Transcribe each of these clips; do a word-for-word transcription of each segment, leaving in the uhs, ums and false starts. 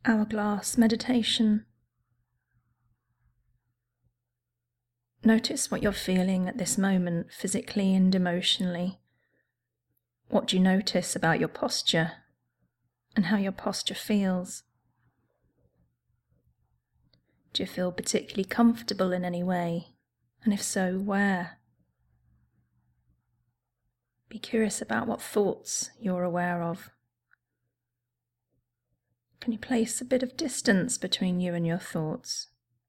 Hourglass meditation. Notice what you're feeling at this moment, physically and emotionally. What do you notice about your posture and how your posture feels? Do you feel particularly comfortable in any way? And if so, where? Be curious about what thoughts you're aware of. Can you place a bit of distance between you and your thoughts?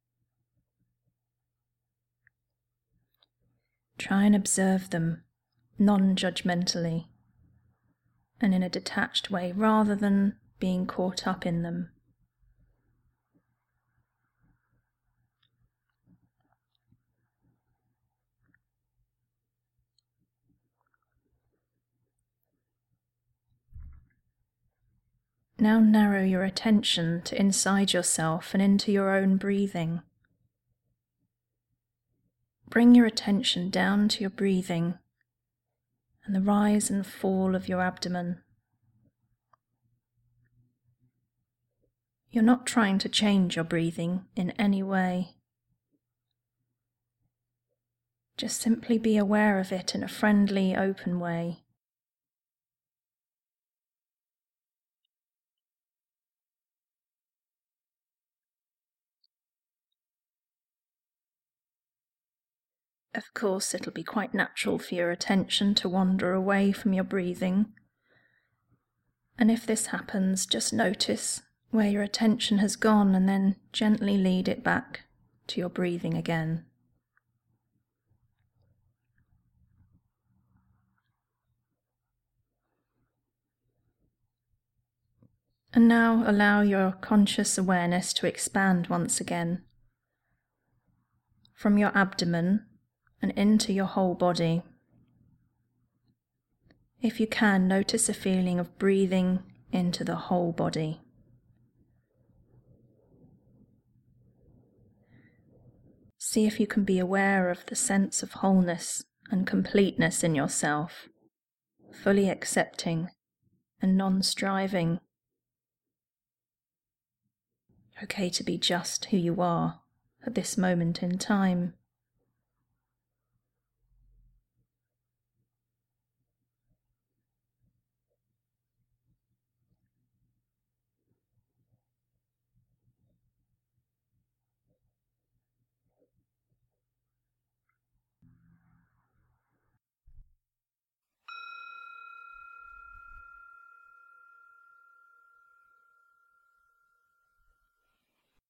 Try and observe them non-judgmentally and in a detached way rather than being caught up in them. Now narrow your attention to inside yourself and into your own breathing. Bring your attention down to your breathing and the rise and fall of your abdomen. You're not trying to change your breathing in any way. Just simply be aware of it in a friendly, open way. Of course, it'll be quite natural for your attention to wander away from your breathing. And if this happens, just notice where your attention has gone and then gently lead it back to your breathing again. And now allow your conscious awareness to expand once again from your abdomen and into your whole body. If you can, notice a feeling of breathing into the whole body. See if you can be aware of the sense of wholeness and completeness in yourself, fully accepting and non-striving. Okay to be just who you are at this moment in time.